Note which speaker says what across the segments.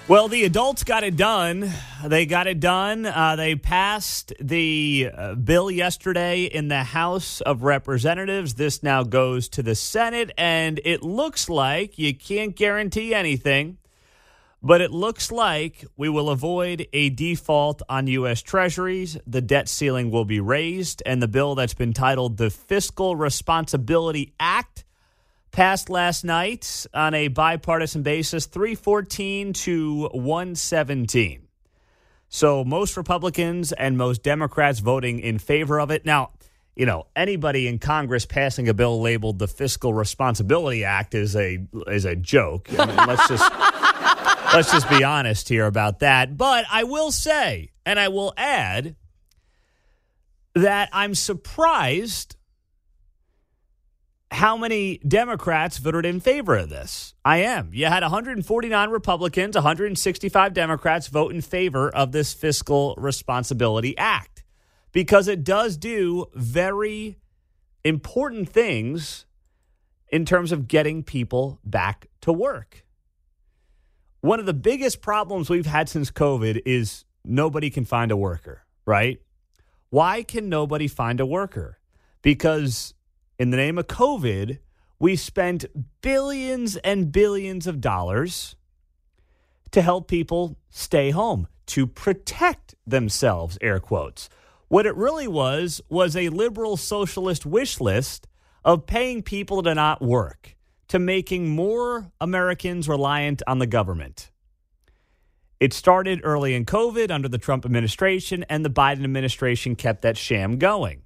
Speaker 1: Well, the adults got it done. They got it done. They passed the bill yesterday in the House of Representatives. This now goes to the Senate, and it looks like, you can't guarantee anything, but it looks like we will avoid a default on U.S. Treasuries. The debt ceiling will be raised, and the bill that's been titled the Fiscal Responsibility Act passed last night on a bipartisan basis, 314 to 117. So most Republicans and most Democrats voting in favor of it. Now, anybody in Congress passing a bill labeled the Fiscal Responsibility Act is a joke. I mean, let's just be honest here about that. But I will say, and I will add, that I'm surprised how many Democrats voted in favor of this. I am. You had 149 Republicans, 165 Democrats vote in favor of this Fiscal Responsibility Act because it does do very important things in terms of getting people back to work. One of the biggest problems we've had since COVID is nobody can find a worker, right? Why can nobody find a worker? Because in the name of COVID, we spent billions and billions of dollars to help people stay home, to protect themselves, air quotes. What it really was a liberal socialist wish list of paying people to not work, to making more Americans reliant on the government. It started early in COVID under the Trump administration, and the Biden administration kept that sham going.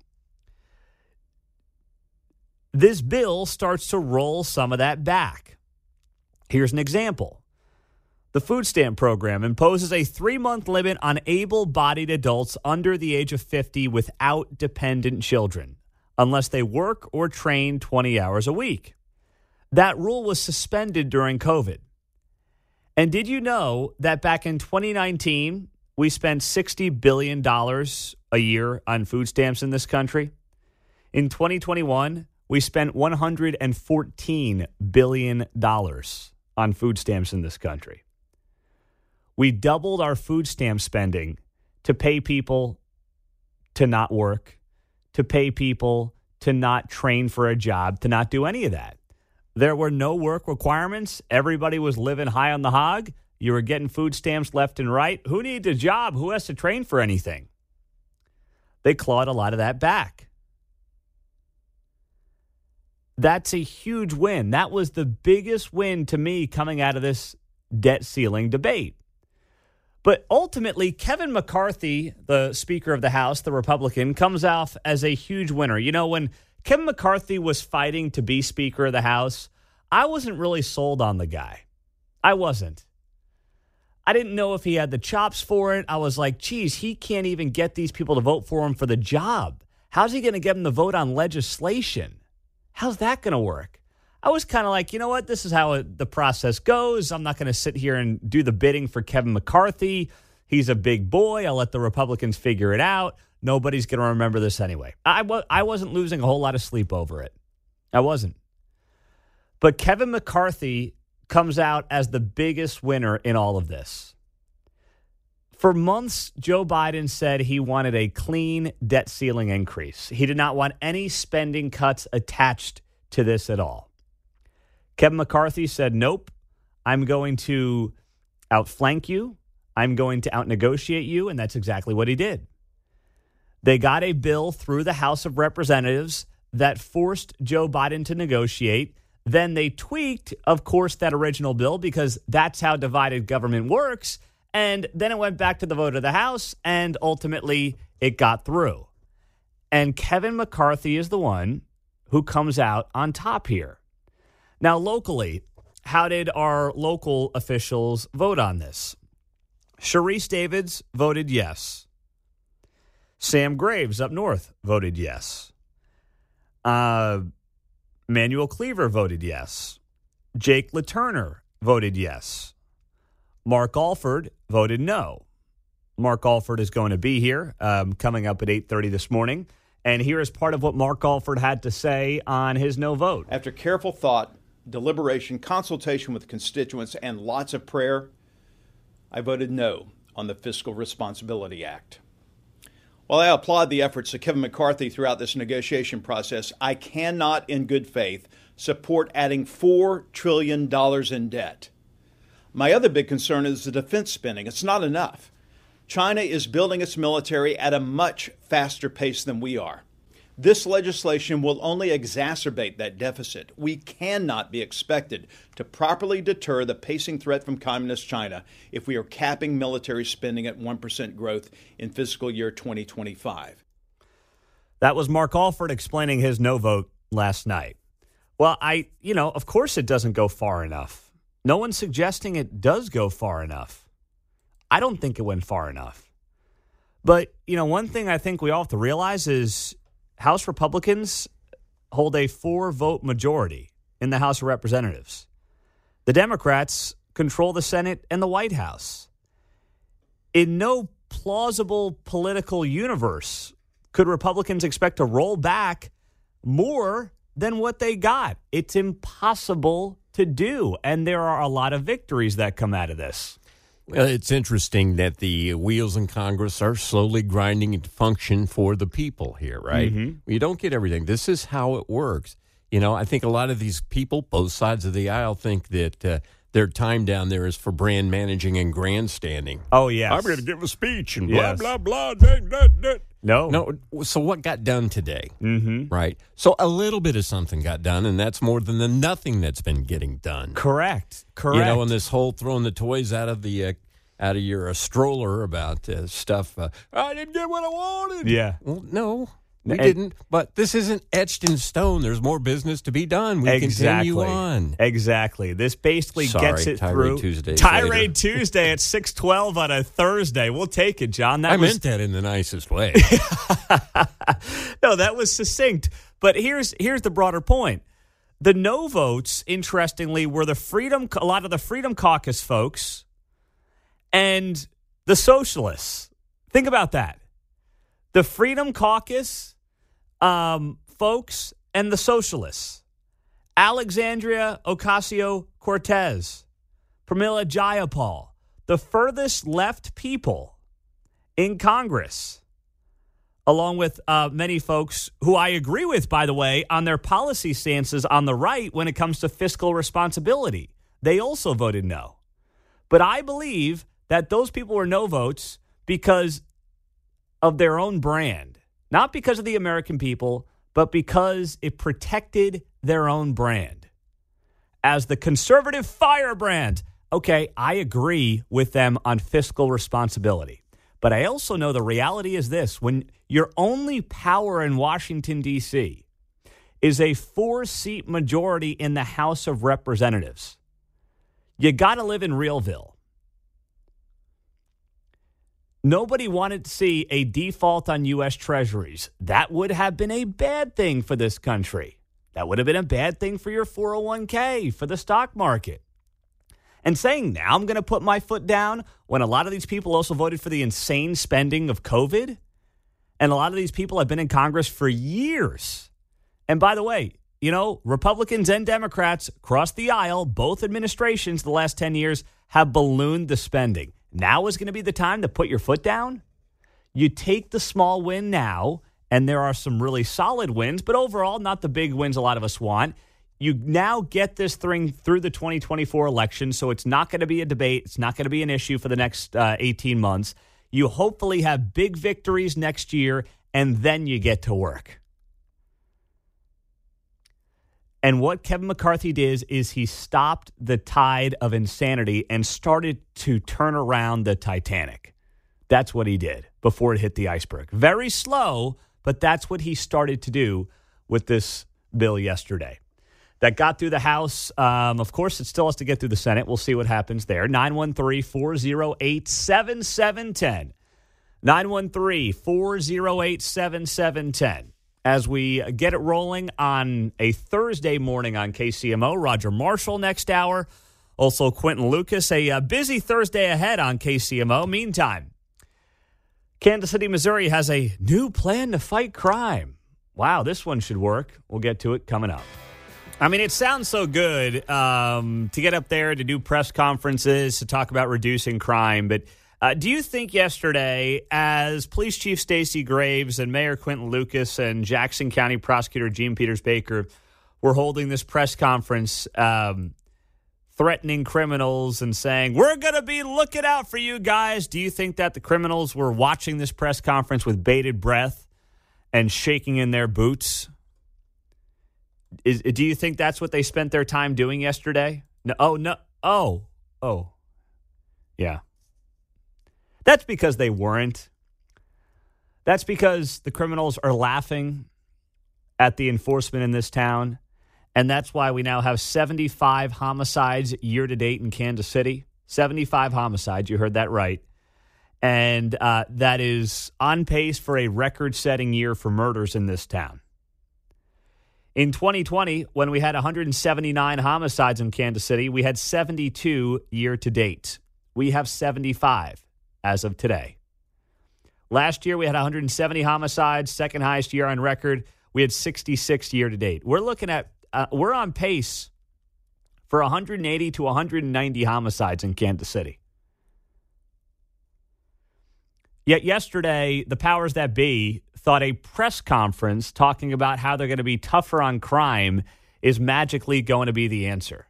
Speaker 1: This bill starts to roll some of that back. Here's an example. The food stamp program imposes a 3-month limit on able-bodied adults under the age of 50 without dependent children, unless they work or train 20 hours a week. That rule was suspended during COVID. And did you know that back in 2019, we spent $60 billion a year on food stamps in this country? In 2021, we spent $114 billion on food stamps in this country. We doubled our food stamp spending to pay people to not work, to pay people to not train for a job, to not do any of that. There were no work requirements. Everybody was living high on the hog. You were getting food stamps left and right. Who needs a job? Who has to train for anything? They clawed a lot of that back. That's a huge win. That was the biggest win to me coming out of this debt ceiling debate. But ultimately, Kevin McCarthy, the Speaker of the House, the Republican, comes off as a huge winner. You know, when Kevin McCarthy was fighting to be Speaker of the House, I wasn't really sold on the guy. I wasn't. I didn't know if he had the chops for it. I was like, geez, he can't even get these people to vote for him for the job. How's he going to get them to vote on legislation? How's that going to work? I was kind of like, you know what? This is how the process goes. I'm not going to sit here and do the bidding for Kevin McCarthy. He's a big boy. I'll let the Republicans figure it out. Nobody's going to remember this anyway. I wasn't losing a whole lot of sleep over it. I wasn't. But Kevin McCarthy comes out as the biggest winner in all of this. For months, Joe Biden said he wanted a clean debt ceiling increase. He did not want any spending cuts attached to this at all. Kevin McCarthy said, nope, I'm going to outflank you. I'm going to outnegotiate you. And that's exactly what he did. They got a bill through the House of Representatives that forced Joe Biden to negotiate. Then they tweaked, of course, that original bill because that's how divided government works. And then it went back to the vote of the House, and ultimately it got through. And Kevin McCarthy is the one who comes out on top here. Now, locally, how did our local officials vote on this? Sharice Davids voted yes. Sam Graves up north voted yes. Manuel Cleaver voted yes. Jake LaTurner voted yes. Mark Alford voted no. Mark Alford is going to be here coming up at 8:30 this morning. And here is part of what Mark Alford had to say on his no vote.
Speaker 2: After careful thought, deliberation, consultation with constituents, and lots of prayer, I voted no on the Fiscal Responsibility Act. While I applaud the efforts of Kevin McCarthy throughout this negotiation process, I cannot in good faith support adding $4 trillion in debt. My other big concern is the defense spending. It's not enough. China is building its military at a much faster pace than we are. This legislation will only exacerbate that deficit. We cannot be expected to properly deter the pacing threat from Communist China if we are capping military spending at 1% growth in fiscal year 2025.
Speaker 1: That was Mark Alford explaining his no vote last night. Well, of course it doesn't go far enough. No one's suggesting it does go far enough. I don't think it went far enough. But, one thing I think we all have to realize is House Republicans hold a 4-vote majority in the House of Representatives. The Democrats control the Senate and the White House. In no plausible political universe could Republicans expect to roll back more than what they got. It's impossible to do, and there are a lot of victories that come out of this.
Speaker 3: Well, it's interesting that the wheels in Congress are slowly grinding into function for the people here, right? Mm-hmm. You don't get everything. This is how it works. I think a lot of these people, both sides of the aisle, think that their time down there is for brand managing and grandstanding.
Speaker 1: Oh, yes.
Speaker 3: I'm going to give a speech and
Speaker 1: yes.
Speaker 3: blah, blah, blah. No. So what got done today, right? So a little bit of something got done, and that's more than the nothing that's been getting done.
Speaker 1: Correct.
Speaker 3: And this whole throwing the toys out of your stroller about stuff. I didn't get what I wanted.
Speaker 1: Yeah.
Speaker 3: Well, no, we didn't. But this isn't etched in stone. There's more business to be done. We continue on.
Speaker 1: Exactly. This basically gets it through. Tirade Tuesday at 6:12 on a Thursday. We'll take it, John.
Speaker 3: I meant that in the nicest way.
Speaker 1: No, that was succinct. But here's the broader point. The no votes, interestingly, were a lot of the Freedom Caucus folks and the socialists. Think about that. The Freedom Caucus folks and the socialists. Alexandria Ocasio-Cortez, Pramila Jayapal, the furthest left people in Congress, along with many folks who I agree with, by the way, on their policy stances on the right when it comes to fiscal responsibility. They also voted no. But I believe that those people were no votes because of their own brand, not because of the American people, but because it protected their own brand. As the conservative firebrand, okay, I agree with them on fiscal responsibility. But I also know the reality is this: when your only power in Washington, D.C. is a 4-seat majority in the House of Representatives, you got to live in Realville. Nobody wanted to see a default on U.S. Treasuries. That would have been a bad thing for this country. That would have been a bad thing for your 401k, for the stock market. And saying, now I'm going to put my foot down when a lot of these people also voted for the insane spending of COVID. And a lot of these people have been in Congress for years. And by the way, Republicans and Democrats across the aisle, both administrations the last 10 years, have ballooned the spending. Now is going to be the time to put your foot down. You take the small win now, and there are some really solid wins, but overall, not the big wins a lot of us want. You now get this thing through the 2024 election, so it's not going to be a debate. It's not going to be an issue for the next 18 months. You hopefully have big victories next year, and then you get to work. And what Kevin McCarthy did is he stopped the tide of insanity and started to turn around the Titanic. That's what he did before it hit the iceberg. Very slow, but that's what he started to do with this bill yesterday. That got through the House. Of course, it still has to get through the Senate. We'll see what happens there. 913-408-7710. 913-408-7710. As we get it rolling on a Thursday morning on KCMO, Roger Marshall next hour. Also, Quentin Lucas. A busy Thursday ahead on KCMO. Meantime, Kansas City, Missouri has a new plan to fight crime. Wow, this one should work. We'll get to it coming up. I mean, it sounds so good to get up there to do press conferences, to talk about reducing crime. But do you think yesterday, as Police Chief Stacey Graves and Mayor Quentin Lucas and Jackson County Prosecutor Gene Peters Baker were holding this press conference, threatening criminals and saying, we're going to be looking out for you guys, do you think that the criminals were watching this press conference with bated breath and shaking in their boots? Do you think that's what they spent their time doing yesterday? No. Oh, no. Oh. Yeah. That's because they weren't. That's because the criminals are laughing at the enforcement in this town. And that's why we now have 75 homicides year to date in Kansas City. 75 homicides. You heard that right. And that is on pace for a record-setting year for murders in this town. In 2020, when we had 179 homicides in Kansas City, we had 72 year to date. We have 75 as of today. Last year, we had 170 homicides, second highest year on record. We had 66 year to date. We're looking at, we're on pace for 180 to 190 homicides in Kansas City. Yet yesterday, the powers that be thought a press conference talking about how they're going to be tougher on crime is magically going to be the answer.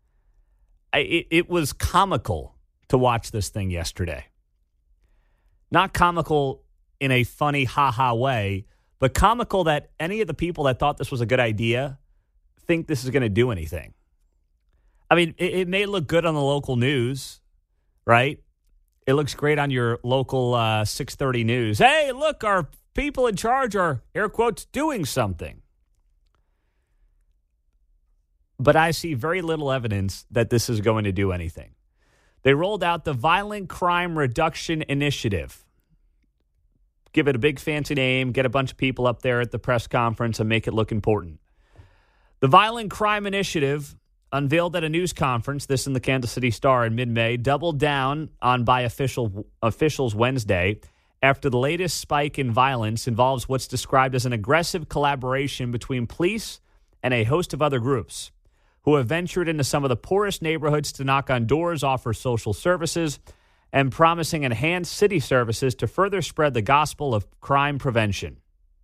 Speaker 1: It was comical to watch this thing yesterday. Not comical in a funny ha-ha way, but comical that any of the people that thought this was a good idea think this is going to do anything. I mean, it may look good on the local news, right? It looks great on your local 630 news. Hey, look, our people in charge are, air quotes, doing something. But I see very little evidence that this is going to do anything. They rolled out the Violent Crime Reduction Initiative. Give it a big fancy name, get a bunch of people up there at the press conference and make it look important. The Violent Crime Initiative, unveiled at a news conference, this in the Kansas City Star in mid-May, doubled down on by officials Wednesday after the latest spike in violence involves what's described as an aggressive collaboration between police and a host of other groups who have ventured into some of the poorest neighborhoods to knock on doors, offer social services, and promising enhanced city services to further spread the gospel of crime prevention.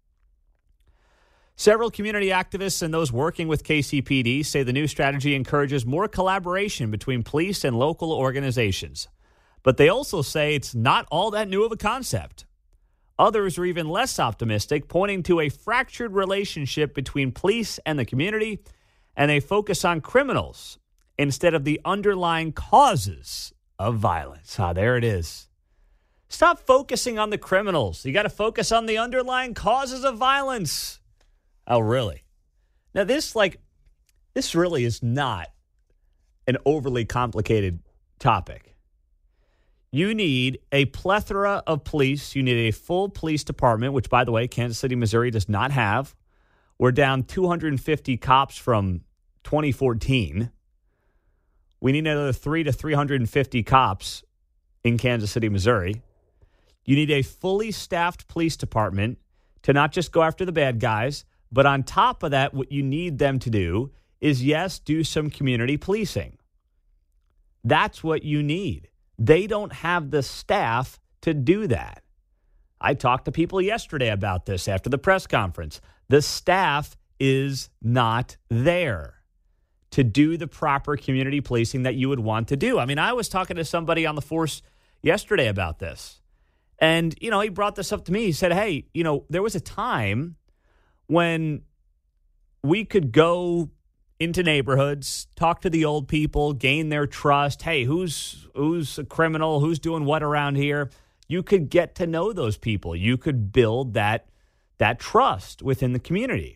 Speaker 1: Several community activists and those working with KCPD say the new strategy encourages more collaboration between police and local organizations. But they also say it's not all that new of a concept. Others are even less optimistic, pointing to a fractured relationship between police and the community, and they focus on criminals instead of the underlying causes of violence. There it is. Stop focusing on the criminals. You got to focus on the underlying causes of violence. Oh, really? Now, this really is not an overly complicated topic. You need a plethora of police. You need a full police department, which, by the way, Kansas City, Missouri does not have. We're down 250 cops from 2014. We need another 300 to 350 cops in Kansas City, Missouri. You need a fully staffed police department to not just go after the bad guys, but on top of that, what you need them to do is, yes, do some community policing. That's what you need. They don't have the staff to do that. I talked to people yesterday about this after the press conference. The staff is not there to do the proper community policing that you would want to do. I mean, I was talking to somebody on the force yesterday about this. And, he brought this up to me. He said, hey, there was a time when we could go into neighborhoods, talk to the old people, gain their trust. Hey, who's a criminal? Who's doing what around here? You could get to know those people. You could build that trust within the community.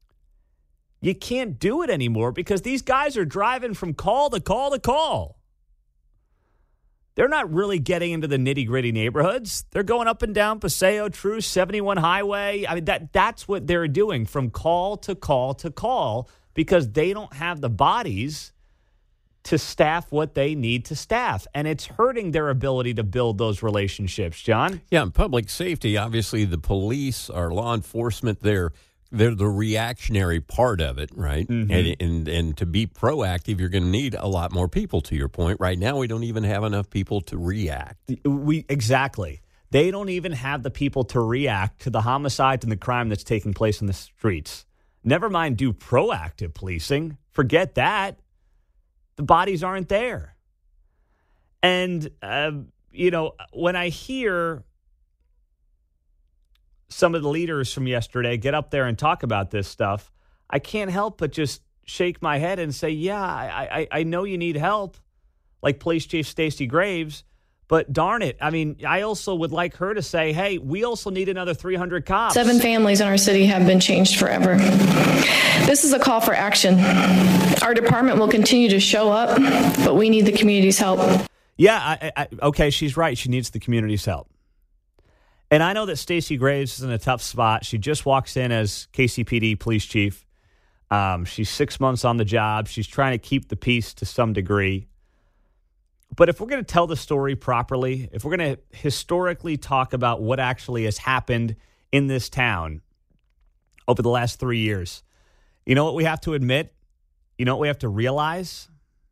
Speaker 1: You can't do it anymore because these guys are driving from call to call to call. They're not really getting into the nitty-gritty neighborhoods. They're going up and down Paseo, True, 71 Highway. I mean, that's what they're doing from call to call to call because they don't have the bodies to staff what they need to staff. And it's hurting their ability to build those relationships, John.
Speaker 3: Yeah, and public safety, obviously the police, our law enforcement, they're they're the reactionary part of it, right? Mm-hmm. And to be proactive, you're going to need a lot more people, to your point. Right now, we don't even have enough people to react.
Speaker 1: Exactly. They don't even have the people to react to the homicides and the crime that's taking place in the streets. Never mind do proactive policing. Forget that. The bodies aren't there. And, when I hear some of the leaders from yesterday get up there and talk about this stuff, I can't help but just shake my head and say, yeah, I know you need help, like Police Chief Stacey Graves, but darn it. I mean, I also would like her to say, hey, we also need another 300 cops.
Speaker 4: 7 families in our city have been changed forever. This is a call for action. Our department will continue to show up, but we need the community's help.
Speaker 1: Yeah, okay, she's right. She needs the community's help. And I know that Stacey Graves is in a tough spot. She just walks in as KCPD police chief. She's 6 months on the job. She's trying to keep the peace to some degree. But if we're going to tell the story properly, if we're going to historically talk about what actually has happened in this town over the last 3 years, you know what we have to admit? You know what we have to realize?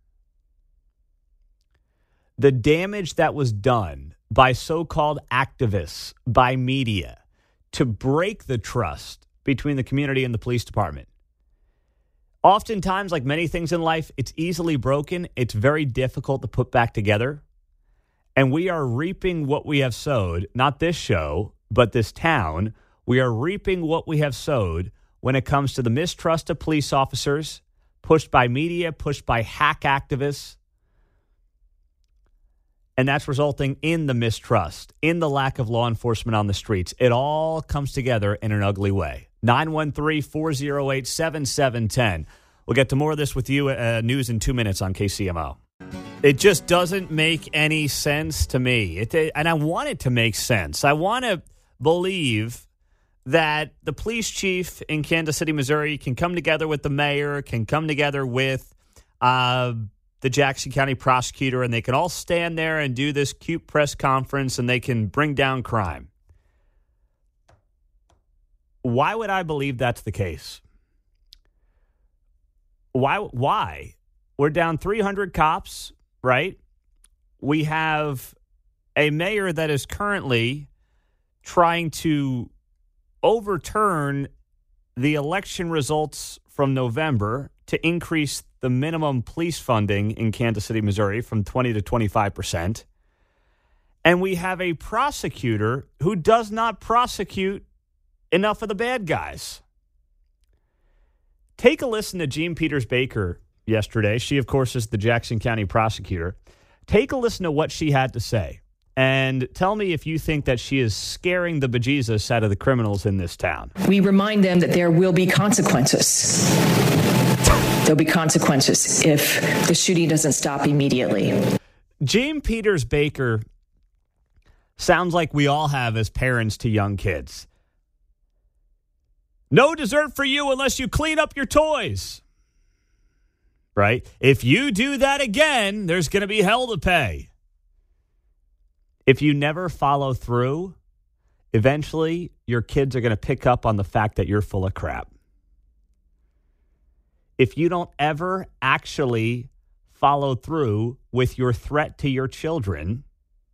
Speaker 1: The damage that was done by so-called activists, by media, to break the trust between the community and the police department. Oftentimes, like many things in life, it's easily broken. It's very difficult to put back together. And we are reaping what we have sowed, not this show, but this town. We are reaping what we have sowed when it comes to the mistrust of police officers, pushed by media, pushed by hack activists. And that's resulting in the mistrust, in the lack of law enforcement on the streets. It all comes together in an ugly way. 913-408-7710. We'll get to more of this with you. News in 2 minutes on KCMO. It just doesn't make any sense to me. And I want it to make sense. I want to believe that the police chief in Kansas City, Missouri can come together with the mayor, can come together with the Jackson County prosecutor, and they can all stand there and do this cute press conference, and they can bring down crime. Why would I believe that's the case? Why? We're down 300 cops, right? We have a mayor that is currently trying to overturn the election results from November to increase the minimum police funding in Kansas City, Missouri from 20 to 25%. And we have a prosecutor who does not prosecute enough of the bad guys. Take a listen to Jean Peters Baker yesterday. She, of course, is the Jackson County prosecutor. Take a listen to what she had to say. And tell me if you think that she is scaring the bejesus out of the criminals in this town.
Speaker 5: We remind them that there will be consequences. There'll be consequences if the shooting doesn't stop immediately.
Speaker 1: Jean Peters Baker sounds like we all have as parents to young kids. No dessert for you unless you clean up your toys. Right? If you do that again, there's going to be hell to pay. If you never follow through, eventually your kids are going to pick up on the fact that you're full of crap. If you don't ever actually follow through with your threat to your children,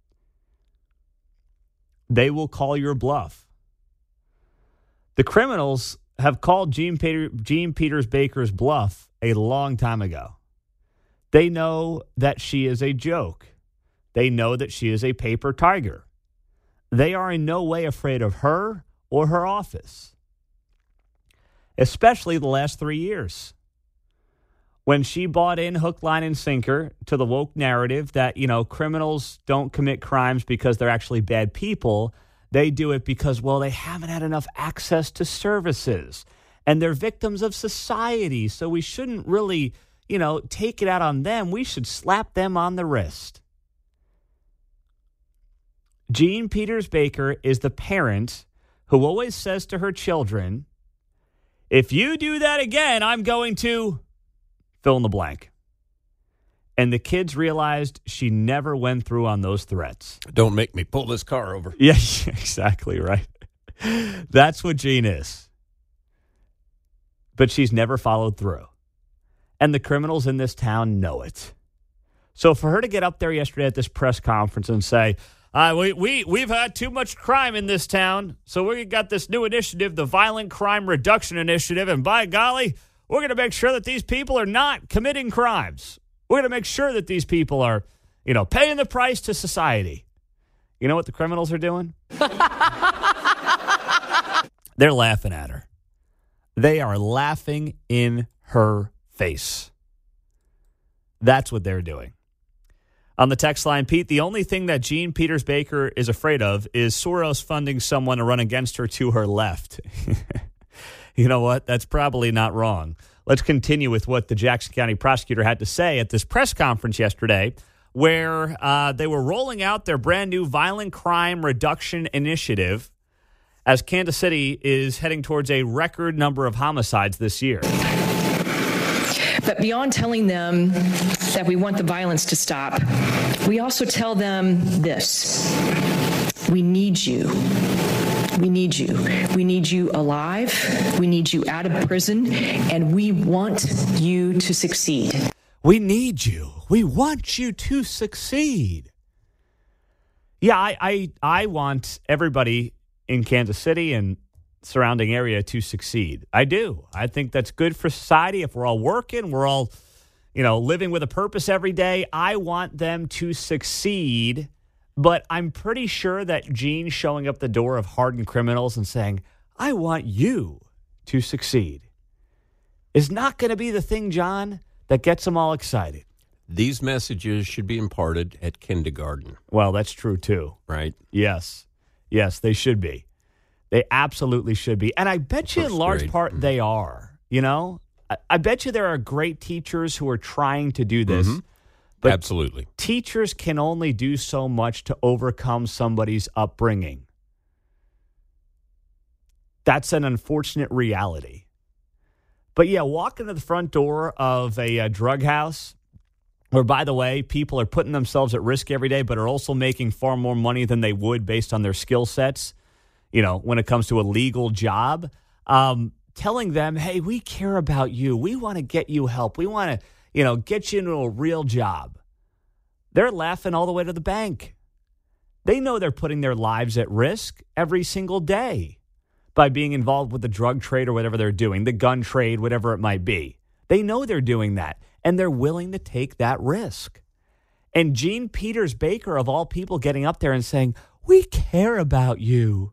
Speaker 1: they will call your bluff. The criminals have called Jean Peters Baker's bluff a long time ago. They know that she is a joke. They know that she is a paper tiger. They are in no way afraid of her or her office, especially the last 3 years. When she bought in hook, line, and sinker to the woke narrative that, criminals don't commit crimes because they're actually bad people. They do it because, they haven't had enough access to services. And they're victims of society. So we shouldn't really, take it out on them. We should slap them on the wrist. Jean Peters Baker is the parent who always says to her children, if you do that again, I'm going to fill in the blank. And the kids realized she never went through on those threats.
Speaker 3: Don't make me pull this car over.
Speaker 1: Yeah, exactly right. That's what Jean is. but she's never followed through. And the criminals in this town know it. So for her to get up there yesterday at this press conference and say, we've had too much crime in this town, so we got this new initiative, the Violent Crime Reduction Initiative, and by golly, we're going to make sure that these people are not committing crimes. We're going to make sure that these people are, paying the price to society. You know what the criminals are doing? They're laughing at her. They are laughing in her face. That's what they're doing. On the text line, Pete, the only thing that Jean Peters Baker is afraid of is Soros funding someone to run against her to her left. You know what? That's probably not wrong. Let's continue with what the Jackson County prosecutor had to say at this press conference yesterday, where they were rolling out their brand new Violent Crime Reduction Initiative as Kansas City is heading towards a record number of homicides this year.
Speaker 5: But beyond telling them that we want the violence to stop, we also tell them this: we need you. We need you. We need you alive. We need you out of prison. And we want you to succeed.
Speaker 1: We need you. We want you to succeed. Yeah, I want everybody in Kansas City and surrounding area to succeed. I do. I think that's good for society. If we're all working, we're all, living with a purpose every day. I want them to succeed. But I'm pretty sure that Jean showing up the door of hardened criminals and saying, I want you to succeed, is not going to be the thing, John, that gets them all excited.
Speaker 3: These messages should be imparted at kindergarten.
Speaker 1: Well, that's true, too.
Speaker 3: Right?
Speaker 1: Yes. Yes, they should be. They absolutely should be. And I bet you in large part they are. I bet you there are great teachers who are trying to do this.
Speaker 3: Mm-hmm.
Speaker 1: But
Speaker 3: absolutely.
Speaker 1: Teachers can only do so much to overcome somebody's upbringing. That's an unfortunate reality. But yeah, walk into the front door of a drug house where, by the way, people are putting themselves at risk every day, but are also making far more money than they would based on their skill sets, when it comes to a legal job. Telling them, hey, we care about you. We want to get you help. We want to get you into a real job. They're laughing all the way to the bank. They know they're putting their lives at risk every single day by being involved with the drug trade or whatever they're doing, the gun trade, whatever it might be. They know they're doing that, and they're willing to take that risk. And Jean Peters Baker, of all people, getting up there and saying, we care about you.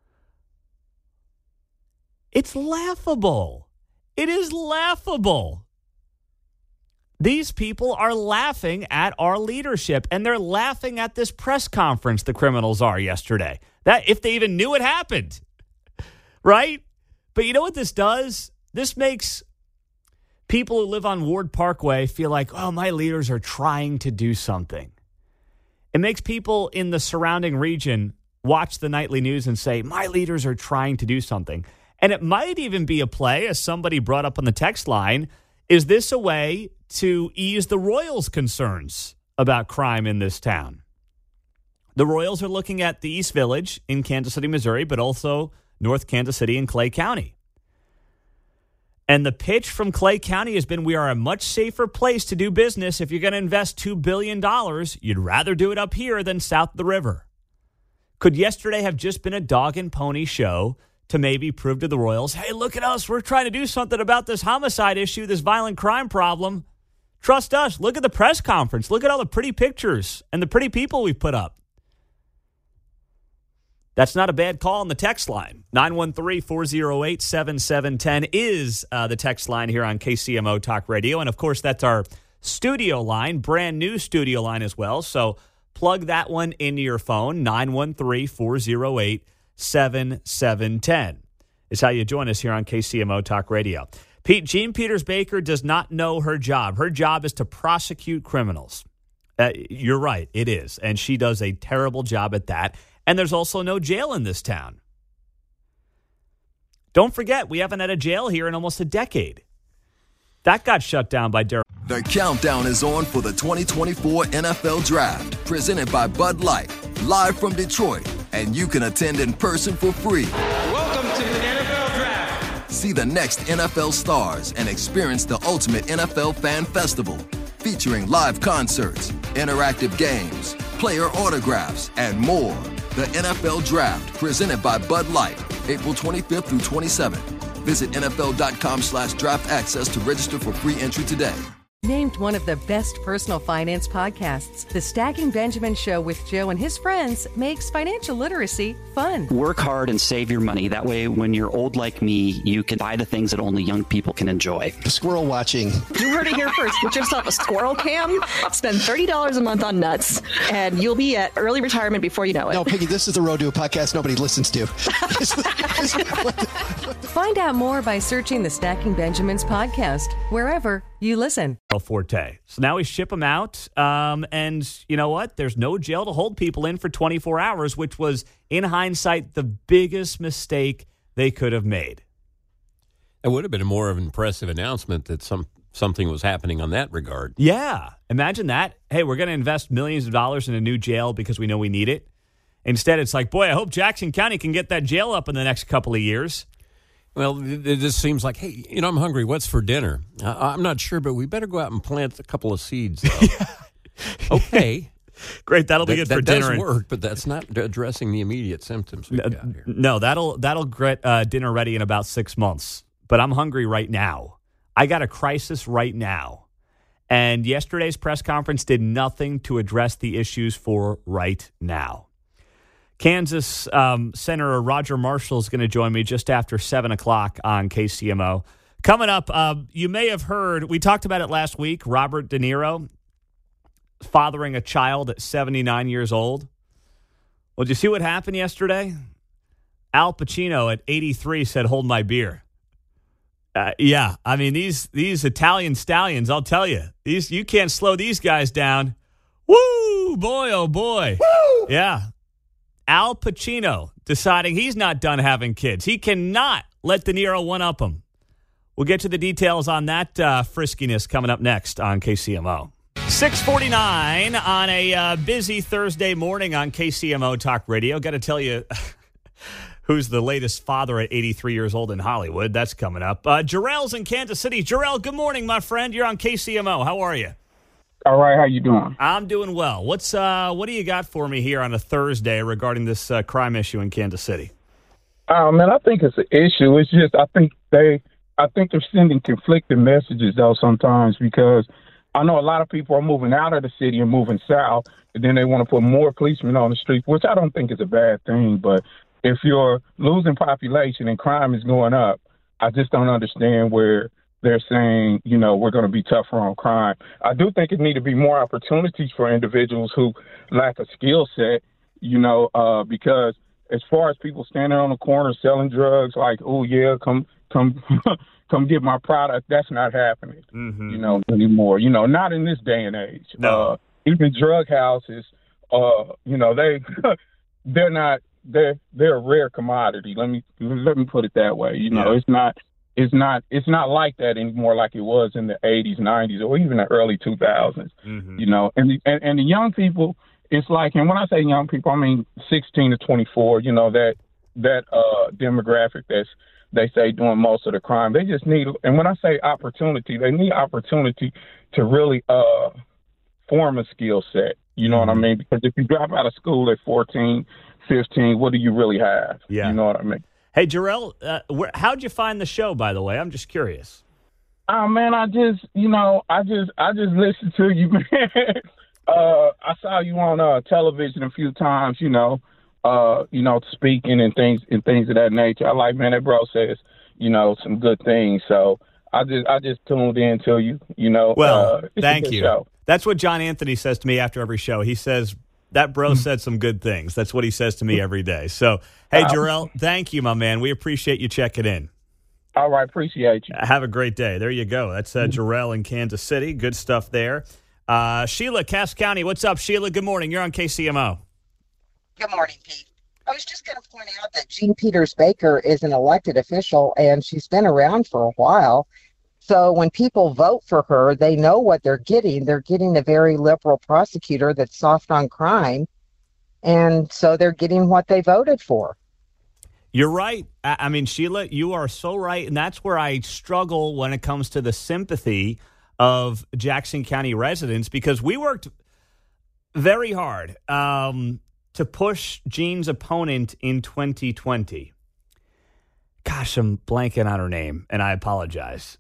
Speaker 1: It's laughable. It is laughable. These people are laughing at our leadership, and they're laughing at this press conference the criminals are yesterday. That if they even knew it happened, right? But you know what this does? This makes people who live on Ward Parkway feel like, oh, my leaders are trying to do something. It makes people in the surrounding region watch the nightly news and say, my leaders are trying to do something. And it might even be a play, as somebody brought up on the text line. Is this a way to ease the Royals' concerns about crime in this town? The Royals are looking at the East Village in Kansas City, Missouri, but also North Kansas City and Clay County. And the pitch from Clay County has been, we are a much safer place to do business. If you're going to invest $2 billion, you'd rather do it up here than south of the river. Could yesterday have just been a dog and pony show to maybe prove to the Royals, hey, look at us. We're trying to do something about this homicide issue, this violent crime problem. Trust us. Look at the press conference. Look at all the pretty pictures and the pretty people we've put up. That's not a bad call on the text line. 913-408-7710 is the text line here on KCMO Talk Radio. And, of course, that's our studio line, brand new studio line as well. So plug that one into your phone, 913-408-7710 is how you join us here on KCMO Talk Radio. Jean Peters Baker does not know her job. Her job is to prosecute criminals. You're right, it is. And she does a terrible job at that. And there's also no jail in this town. Don't forget, we haven't had a jail here in almost a decade. That got shut down by Darryl.
Speaker 6: The countdown is on for the 2024 NFL Draft, presented by Bud Light, live from Detroit, and you can attend in person for free.
Speaker 7: Welcome to the NFL Draft.
Speaker 6: See the next NFL stars and experience the ultimate NFL fan festival, featuring live concerts, interactive games, player autographs, and more. The NFL Draft, presented by Bud Light, April 25th through 27th. Visit NFL.com/draft access to register for free entry today.
Speaker 7: Named one of the best personal finance podcasts, The Stacking Benjamin Show with Joe and his friends makes financial literacy fun.
Speaker 8: Work hard and save your money. That way, when you're old like me, you can buy the things that only young people can enjoy.
Speaker 9: Squirrel watching.
Speaker 10: You heard it here first. Get yourself a squirrel cam, spend $30 a month on nuts, and you'll be at early retirement before you know it.
Speaker 9: No, Piggy, this is the road to a podcast nobody listens to.
Speaker 7: Find out more by searching the Stacking Benjamins podcast, wherever you listen.
Speaker 1: Forte. So now we ship them out. And you know what? There's no jail to hold people in for 24 hours, which was, in hindsight, the biggest mistake they could have made.
Speaker 3: It would have been a more of an impressive announcement that something was happening on that regard.
Speaker 1: Yeah. Imagine that. Hey, we're going to invest millions of dollars in a new jail because we know we need it. Instead, it's like, boy, I hope Jackson County can get that jail up in the next couple of years.
Speaker 3: Well, it just seems like, hey, I'm hungry. What's for dinner? I'm not sure, but we better go out and plant a couple of seeds, though. Okay.
Speaker 1: Great. That'll be good for dinner.
Speaker 3: That does work, but that's not addressing the immediate symptoms we've got here.
Speaker 1: No, that'll get dinner ready in about 6 months. But I'm hungry right now. I got a crisis right now. And yesterday's press conference did nothing to address the issues for right now. Kansas Senator Roger Marshall is going to join me just after 7 o'clock on KCMO. Coming up, you may have heard, we talked about it last week, Robert De Niro fathering a child at 79 years old. Well, did you see what happened yesterday? Al Pacino at 83 said, "Hold my beer." Yeah, I mean, these Italian stallions, I'll tell you, you can't slow these guys down. Woo, boy, oh boy. Woo! Yeah. Al Pacino deciding he's not done having kids. He cannot let De Niro one-up him. We'll get to the details on that friskiness coming up next on KCMO. 6:49 on a busy Thursday morning on KCMO Talk Radio. Got to tell you who's the latest father at 83 years old in Hollywood. That's coming up. Jarrell's in Kansas City. Jarrell, good morning, my friend. You're on KCMO. How are you?
Speaker 11: All right, how you doing?
Speaker 1: I'm doing well. What do you got for me here on a Thursday regarding this crime issue in Kansas City?
Speaker 11: Man, I think it's an issue. It's just I think they're sending conflicting messages though sometimes, because I know a lot of people are moving out of the city and moving south, and then they want to put more policemen on the street, which I don't think is a bad thing. But if you're losing population and crime is going up, I just don't understand where they're saying, we're going to be tougher on crime. I do think it need to be more opportunities for individuals who lack a skill set, because as far as people standing on the corner selling drugs, like, oh yeah, come get my product, that's not happening, anymore. Not in this day and age.
Speaker 1: No.
Speaker 11: Even drug houses, they're a rare commodity. Let me put it that way. It's not like that anymore, like it was in the 80s, 90s, or even the early 2000s. And the young people, it's like, and when I say young people, I mean 16 to 24. That demographic they say doing most of the crime. They just need, and when I say opportunity, they need opportunity to really form a skill set. You know what I mean? Because if you drop out of school at 14, 15, what do you really have?
Speaker 1: Yeah.
Speaker 11: You know what I mean?
Speaker 1: Hey, Jarrell, how'd you find the show, by the way? I'm just curious.
Speaker 11: Oh, man, I just listened to you, man. I saw you on television a few times, speaking and things of that nature. I like, man, that bro says, some good things. So I just tuned in to you,
Speaker 1: Well, thank you.
Speaker 11: Show.
Speaker 1: That's what John Anthony says to me after every show. He says, that bro said some good things. That's what he says to me every day. So, hey, Jarrell, thank you, my man. We appreciate you checking in.
Speaker 11: All right, appreciate you.
Speaker 1: Have a great day. There you go. That's Jarrell in Kansas City. Good stuff there. Sheila, Cass County. What's up, Sheila? Good morning. You're on KCMO.
Speaker 12: Good morning, Pete. I was just going to point out that Jean Peters Baker is an elected official, and she's been around for a while. So when people vote for her, they know what they're getting. They're getting a very liberal prosecutor that's soft on crime, and so they're getting what they voted for.
Speaker 1: You're right. I mean, Sheila, you are so right. And that's where I struggle when it comes to the sympathy of Jackson County residents, because we worked very hard to push Jean's opponent in 2020. Gosh, I'm blanking on her name, and I apologize.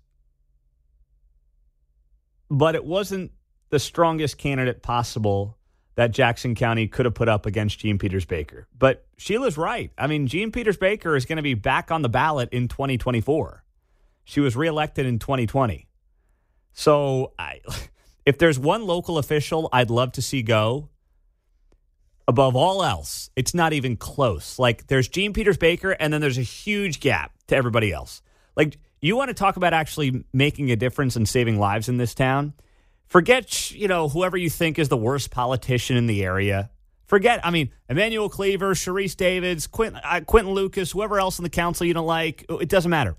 Speaker 1: But it wasn't the strongest candidate possible that Jackson County could have put up against Jean Peters Baker. But Sheila's right. I mean, Jean Peters Baker is going to be back on the ballot in 2024. She was reelected in 2020. So if there's one local official I'd love to see go, above all else, it's not even close. Like, there's Jean Peters Baker, and then there's a huge gap to everybody else. Like, you want to talk about actually making a difference and saving lives in this town? Forget, whoever you think is the worst politician in the area. Forget, Emmanuel Cleaver, Sharice Davids, Quentin Lucas, whoever else in the council you don't like. It doesn't matter.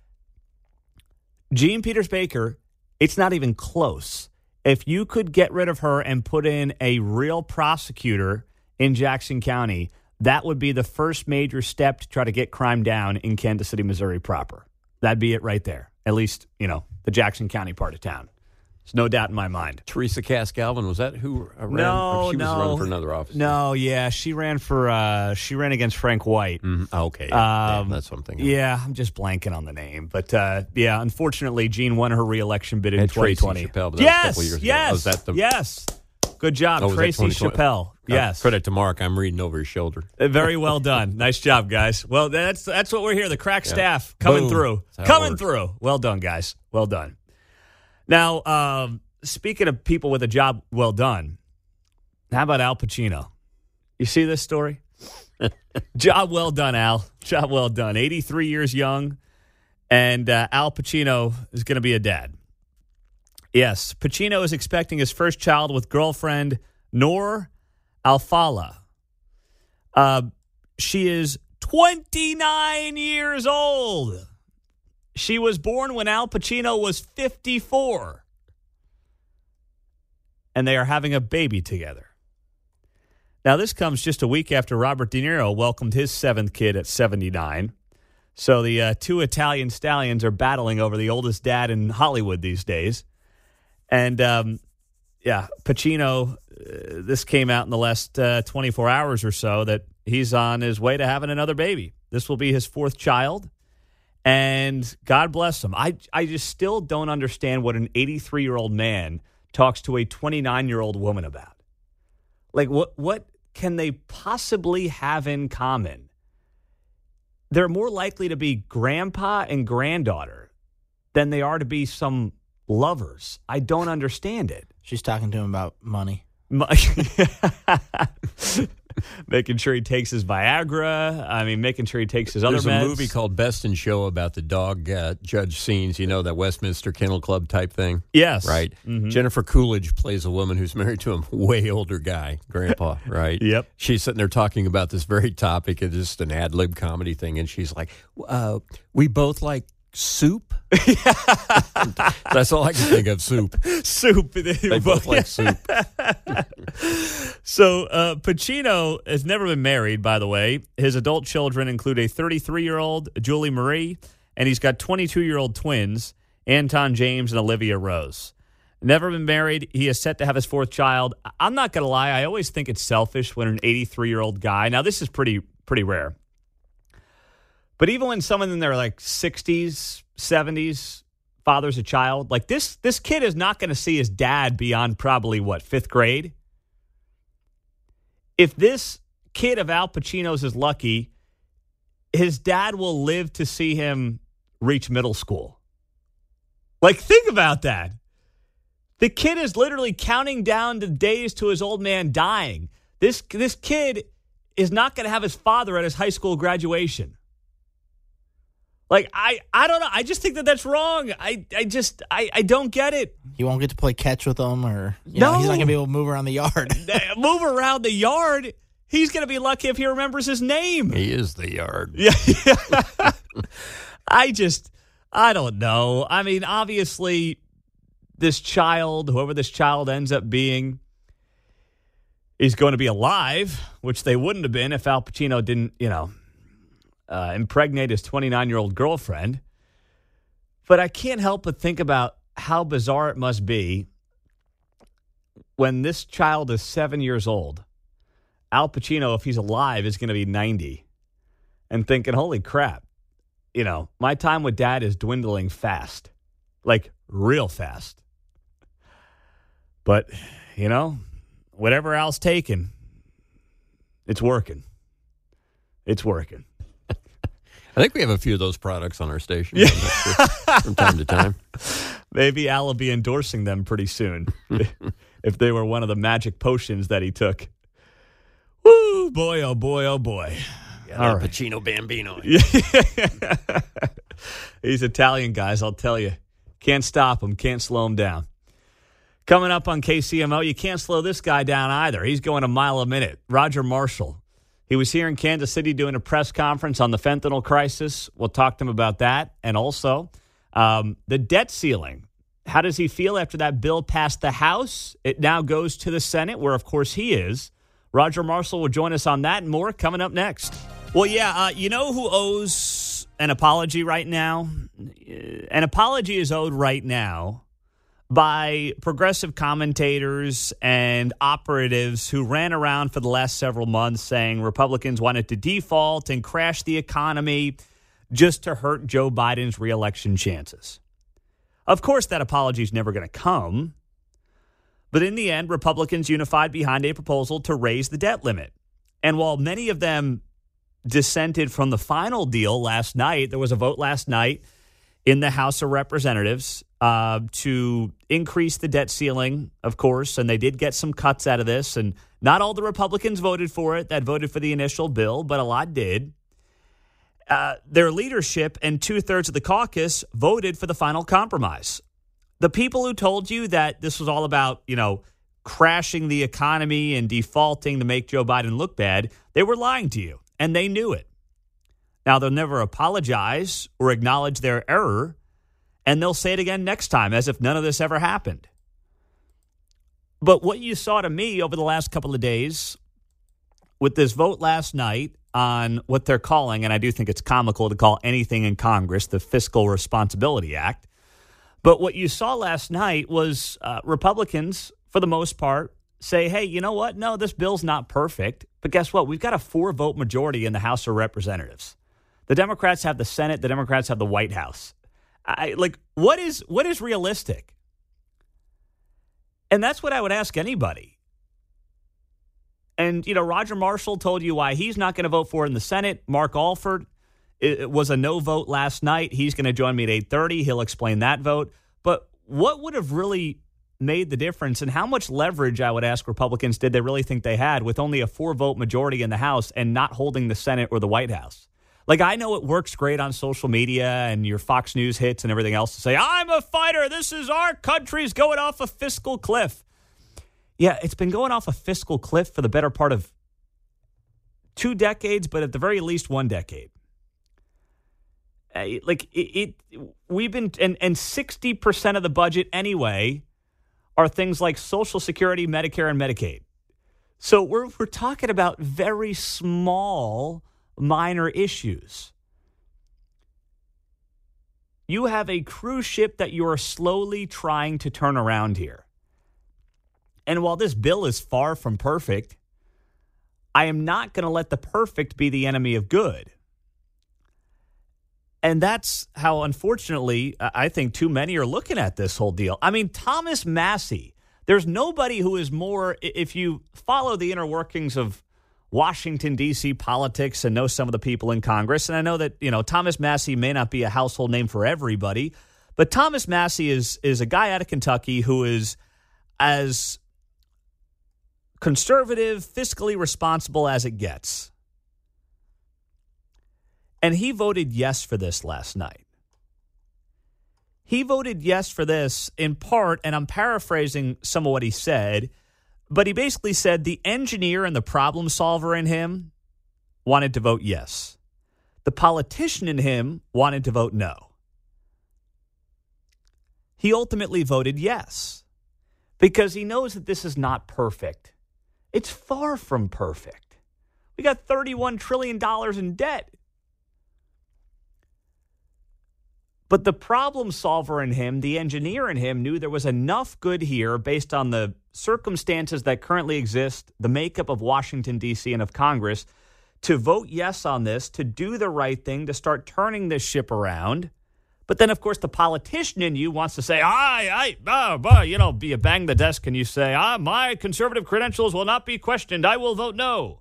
Speaker 1: Jean Peters Baker, it's not even close. If you could get rid of her and put in a real prosecutor in Jackson County, that would be the first major step to try to get crime down in Kansas City, Missouri proper. That'd be it right there. At least, the Jackson County part of town. There's no doubt in my mind.
Speaker 3: Teresa Cass-Galvin, was that who ran?
Speaker 1: No,
Speaker 3: she was running for another office.
Speaker 1: No, yeah, she ran against Frank White.
Speaker 3: Mm-hmm. Okay, that's something.
Speaker 1: Yeah, I'm just blanking on the name, but unfortunately, Jean won her re-election bid in 2020.
Speaker 3: Tracy Chappelle, but that was a couple years ago.
Speaker 1: Yes. Good job, Tracy Chappelle. Yes.
Speaker 3: Credit to Mark. I'm reading over his shoulder.
Speaker 1: Very well done. Nice job, guys. Well, that's what we're here. The crack staff coming through. Coming through. Well done, guys. Well done. Now, speaking of people with a job well done, how about Al Pacino? You see this story? Job well done, Al. Job well done. 83 years young, and Al Pacino is going to be a dad. Yes, Pacino is expecting his first child with girlfriend Noor Alfallah. She is 29 years old. She was born when Al Pacino was 54. And they are having a baby together. Now, this comes just a week after Robert De Niro welcomed his seventh kid at 79. So the two Italian stallions are battling over the oldest dad in Hollywood these days. And, Pacino, this came out in the last 24 hours or so that he's on his way to having another baby. This will be his fourth child. And God bless him. I just still don't understand what an 83-year-old man talks to a 29-year-old woman about. Like, what can they possibly have in common? They're more likely to be grandpa and granddaughter than they are to be some lovers. I don't understand it.
Speaker 13: She's talking to him about money.
Speaker 1: Making sure he takes his Viagra. Making sure he takes his other meds.
Speaker 3: There's a movie called Best in Show about the dog judge scenes, that Westminster Kennel Club type thing.
Speaker 1: Yes.
Speaker 3: Right?
Speaker 1: Mm-hmm.
Speaker 3: Jennifer Coolidge plays a woman who's married to a way older guy, grandpa, right?
Speaker 1: Yep. She's
Speaker 3: sitting there talking about this very topic. It's just an ad-lib comedy thing, and she's like, we both like soup? That's all I can think of, soup.
Speaker 1: Soup.
Speaker 3: They both like soup.
Speaker 1: So Pacino has never been married, by the way. His adult children include a 33-year-old, Julie Marie, and he's got 22-year-old twins, Anton James and Olivia Rose. Never been married. He is set to have his fourth child. I'm not going to lie. I always think it's selfish when an 83-year-old guy, now this is pretty rare, but even when someone in their 60s, 70s fathers a child, like this kid is not going to see his dad beyond probably, fifth grade? If this kid of Al Pacino's is lucky, his dad will live to see him reach middle school. Think about that. The kid is literally counting down the days to his old man dying. This kid is not going to have his father at his high school graduation. I don't know. I just think that's wrong. I don't get it.
Speaker 13: He won't get to play catch with them, or
Speaker 1: no.
Speaker 13: He's not going to be able to move around the yard.
Speaker 1: Move around the yard? He's going to be lucky if he remembers his name.
Speaker 3: He is the yard.
Speaker 1: Yeah. I don't know. Obviously, this child, whoever this child ends up being, is going to be alive, which they wouldn't have been if Al Pacino didn't, impregnate his 29-year-old girlfriend. But I can't help but think about how bizarre it must be when this child is 7 years old. Al Pacino, if he's alive, is going to be 90. And thinking, holy crap, my time with dad is dwindling fast. Like, real fast. But, whatever Al's taking, it's working. It's working.
Speaker 3: I think we have a few of those products on our station from time to time.
Speaker 1: Maybe Al will be endorsing them pretty soon if they were one of the magic potions that he took. Woo, boy, oh boy, oh boy.
Speaker 3: All right. Pacino Bambino.
Speaker 1: He's Italian, guys, I'll tell you. Can't stop him, can't slow him down. Coming up on KCMO, you can't slow this guy down either. He's going a mile a minute. Roger Marshall. He was here in Kansas City doing a press conference on the fentanyl crisis. We'll talk to him about that. And also the debt ceiling. How does he feel after that bill passed the House? It now goes to the Senate, where, of course, he is. Roger Marshall will join us on that and more coming up next. Well, yeah, you know who owes an apology right now? An apology is owed right now by progressive commentators and operatives who ran around for the last several months saying Republicans wanted to default and crash the economy just to hurt Joe Biden's reelection chances. Of course, that apology is never going to come. But in the end, Republicans unified behind a proposal to raise the debt limit. And while many of them dissented from the final deal last night, there was a vote last night in the House of Representatives to increase the debt ceiling, of course, and they did get some cuts out of this. And not all the Republicans voted for it that voted for the initial bill, but a lot did. Their leadership and 2/3 of the caucus voted for the final compromise. The people who told you that this was all about, crashing the economy and defaulting to make Joe Biden look bad, they were lying to you, and they knew it. Now, they'll never apologize or acknowledge their error, and they'll say it again next time as if none of this ever happened. But what you saw to me over the last couple of days with this vote last night on what they're calling, and I do think it's comical to call anything in Congress the Fiscal Responsibility Act, but what you saw last night was Republicans, for the most part, say, hey, you know what? No, this bill's not perfect. But guess what? We've got a 4-vote majority in the House of Representatives. The Democrats have the Senate. The Democrats have the White House. What is realistic? And that's what I would ask anybody. And, Roger Marshall told you why he's not going to vote for it in the Senate. Mark Alford, it was a no vote last night. He's going to join me at 8:30. He'll explain that vote. But what would have really made the difference, and how much leverage, I would ask Republicans, did they really think they had with only a 4-vote majority in the House and not holding the Senate or the White House? I know it works great on social media and your Fox News hits and everything else to say, I'm a fighter. This is our country's going off a fiscal cliff. Yeah, it's been going off a fiscal cliff for the better part of 2 decades, but at the very least 1 decade. We've been, and 60% of the budget anyway are things like Social Security, Medicare, and Medicaid. So we're talking about very small, minor issues. You have a cruise ship that you are slowly trying to turn around here. And while this bill is far from perfect, I am not going to let the perfect be the enemy of good. And that's how, unfortunately, I think too many are looking at this whole deal. I mean, Thomas Massie, there's nobody who is more, if you follow the inner workings of Washington, D.C. politics and know some of the people in Congress, and I know that, Thomas Massie may not be a household name for everybody, but Thomas Massie is a guy out of Kentucky who is as conservative, fiscally responsible as it gets. And he voted yes for this last night. He voted yes for this in part, and I'm paraphrasing some of what he said, but he basically said the engineer and the problem solver in him wanted to vote yes. The politician in him wanted to vote no. He ultimately voted yes because he knows that this is not perfect. It's far from perfect. We got $31 trillion in debt. But the problem solver in him, the engineer in him, knew there was enough good here based on the circumstances that currently exist, the makeup of Washington, D.C. and of Congress, to vote yes on this, to do the right thing, to start turning this ship around. But then, of course, the politician in you wants to say, you bang the desk and you say, my conservative credentials will not be questioned. I will vote no.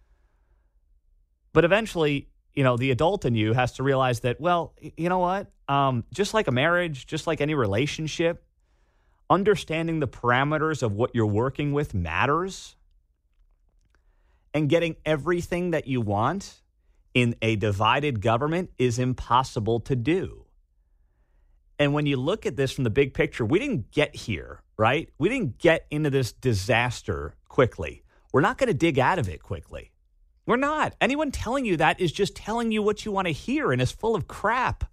Speaker 1: But eventually, the adult in you has to realize that, well, you know what? Just like a marriage, just like any relationship, understanding the parameters of what you're working with matters. And getting everything that you want in a divided government is impossible to do. And when you look at this from the big picture, we didn't get here, right? We didn't get into this disaster quickly. We're not going to dig out of it quickly. We're not. Anyone telling you that is just telling you what you want to hear and is full of crap.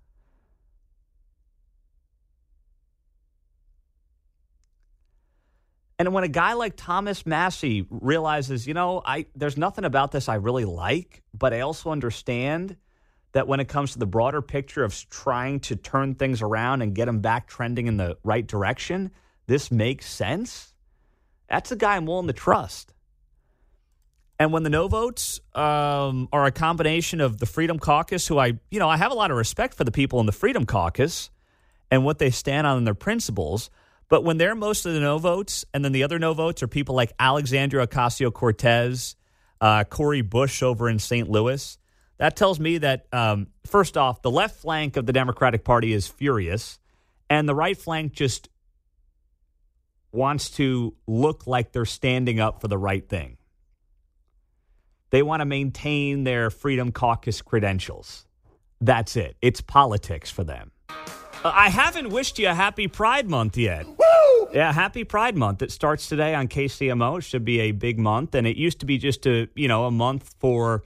Speaker 1: And when a guy like Thomas Massie realizes, there's nothing about this I really like, but I also understand that when it comes to the broader picture of trying to turn things around and get them back trending in the right direction, this makes sense. That's a guy I'm willing to trust. And when the no votes are a combination of the Freedom Caucus, who I have a lot of respect for the people in the Freedom Caucus and what they stand on in their principles. But when they're most of the no votes, and then the other no votes are people like Alexandria Ocasio-Cortez, Cori Bush over in St. Louis, that tells me that, first off, the left flank of the Democratic Party is furious, and the right flank just wants to look like they're standing up for the right thing. They want to maintain their Freedom Caucus credentials. That's it. It's politics for them. I haven't wished you a happy Pride Month yet. Woo! Yeah, happy Pride Month. It starts today on KCMO. It should be a big month. And it used to be just a month for,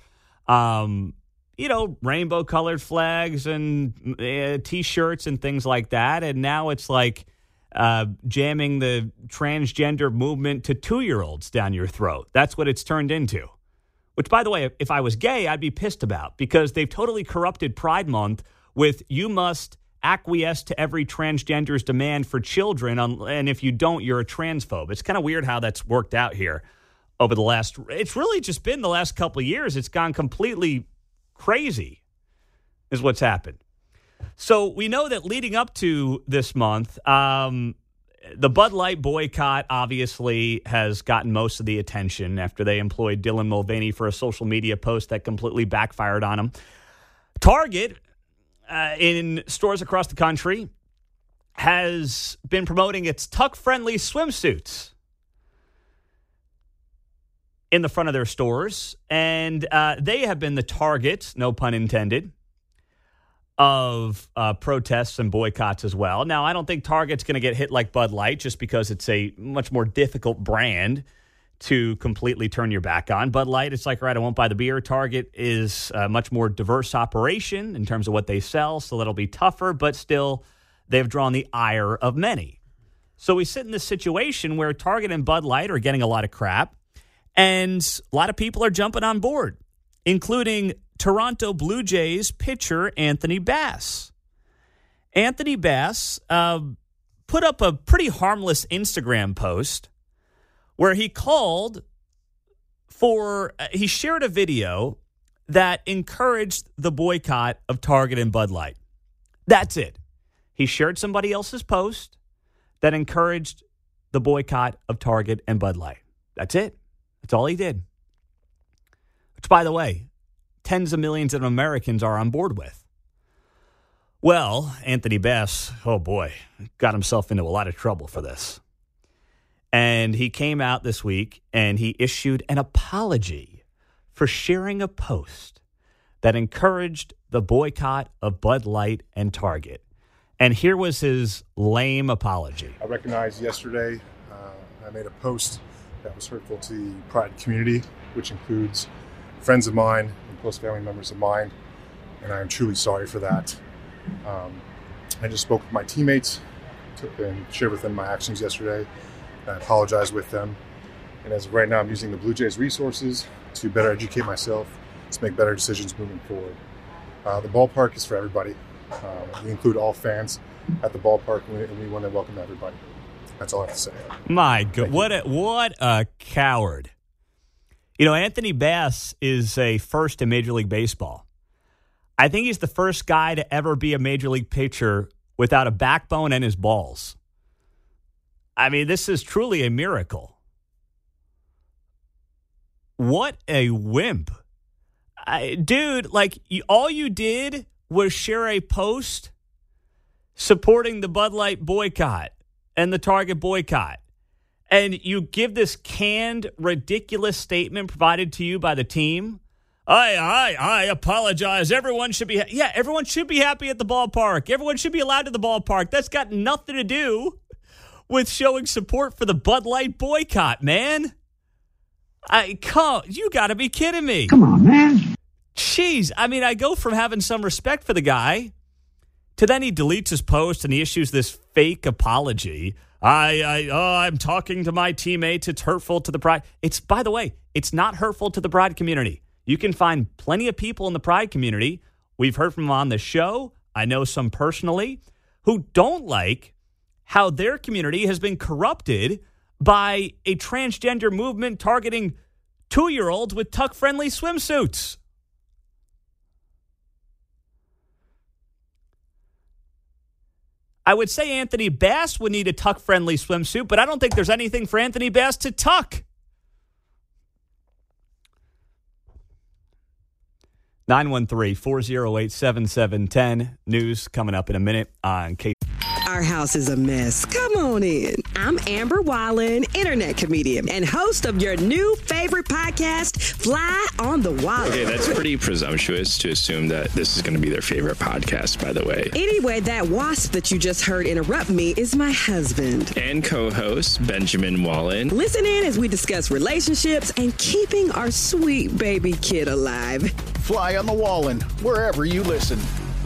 Speaker 1: rainbow-colored flags and T-shirts and things like that. And now it's like jamming the transgender movement to 2-year-olds down your throat. That's what it's turned into. Which, by the way, if I was gay, I'd be pissed about, because they've totally corrupted Pride Month with you must acquiesce to every transgender's demand for children, and if you don't, you're a transphobe. It's kind of weird how that's worked out here over it's really just been the last couple of years. It's gone completely crazy is what's happened. So we know that leading up to this month, the Bud Light boycott obviously has gotten most of the attention after they employed Dylan Mulvaney for a social media post that completely backfired on him. Target, in stores across the country, has been promoting its tuck-friendly swimsuits in the front of their stores, and they have been the target, no pun intended, of protests and boycotts as well. Now, I don't think Target's going to get hit like Bud Light just because it's a much more difficult brand to completely turn your back on. Bud Light, it's like, all right, I won't buy the beer. Target is a much more diverse operation in terms of what they sell, so that'll be tougher, but still, they've drawn the ire of many. So we sit in this situation where Target and Bud Light are getting a lot of crap, and a lot of people are jumping on board, including Toronto Blue Jays pitcher Anthony Bass. Anthony Bass put up a pretty harmless Instagram post where he he shared a video that encouraged the boycott of Target and Bud Light. That's it. He shared somebody else's post that encouraged the boycott of Target and Bud Light. That's it. That's all he did. Which, by the way, tens of millions of Americans are on board with. Well, Anthony Bass, oh boy, got himself into a lot of trouble for this. And he came out this week and he issued an apology for sharing a post that encouraged the boycott of Bud Light and Target. And here was his lame apology.
Speaker 14: I recognized yesterday I made a post that was hurtful to the Pride community, which includes friends of mine and close family members of mine, and I am truly sorry for that. I just spoke with my teammates and shared with them my actions yesterday. I apologize with them, and as of right now, I'm using the Blue Jays resources to better educate myself, to make better decisions moving forward. The ballpark is for everybody. We include all fans at the ballpark, and we want to welcome everybody. That's all I have to say.
Speaker 1: My God, what a coward. You know, Anthony Bass is a first in Major League Baseball. I think he's the first guy to ever be a Major League pitcher without a backbone and his balls. I mean, this is truly a miracle. What a wimp. Dude, like, all you did was share a post supporting the Bud Light boycott and the Target boycott. And you give this canned, ridiculous statement provided to you by the team. I apologize. Everyone should be everyone should be happy at the ballpark. Everyone should be allowed to the ballpark. That's got nothing to do with showing support for the Bud Light boycott, man. You got to be kidding me.
Speaker 15: Come on, man.
Speaker 1: Jeez, I mean, I go from having some respect for the guy to then he deletes his post and he issues this fake apology. I'm talking to my teammates. It's hurtful to the Pride. By the way, it's not hurtful to the Pride community. You can find plenty of people in the Pride community. We've heard from them on the show. I know some personally who don't like how their community has been corrupted by a transgender movement targeting 2-year-olds with tuck-friendly swimsuits. I would say Anthony Bass would need a tuck-friendly swimsuit, but I don't think there's anything for Anthony Bass to tuck. 913-408-7710. News coming up in a minute on K.
Speaker 16: Our house is a mess. Come on in. I'm Amber Wallen, internet comedian and host of your new favorite podcast, Fly on the Wall.
Speaker 17: Okay, that's pretty presumptuous to assume that this is going to be their favorite podcast, by the way.
Speaker 16: Anyway, that wasp that you just heard interrupt me is my husband.
Speaker 17: And co-host, Benjamin Wallen.
Speaker 16: Listen in as we discuss relationships and keeping our sweet baby kid alive.
Speaker 15: Fly on the Wallen, wherever you listen.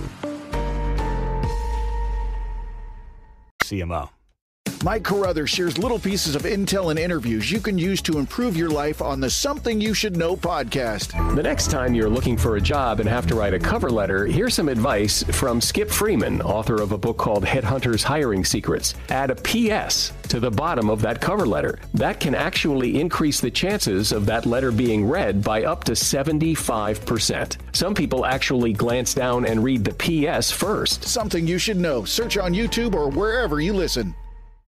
Speaker 1: CMO.
Speaker 15: Mike Carruthers shares little pieces of intel and interviews you can use to improve your life on the Something You Should Know podcast.
Speaker 18: The next time you're looking for a job and have to write a cover letter, here's some advice from Skip Freeman, author of a book called Headhunters Hiring Secrets. Add a PS to the bottom of that cover letter. That can actually increase the chances of that letter being read by up to 75%. Some people actually glance down and read the PS first.
Speaker 15: Something You Should Know. Search on YouTube or wherever you listen.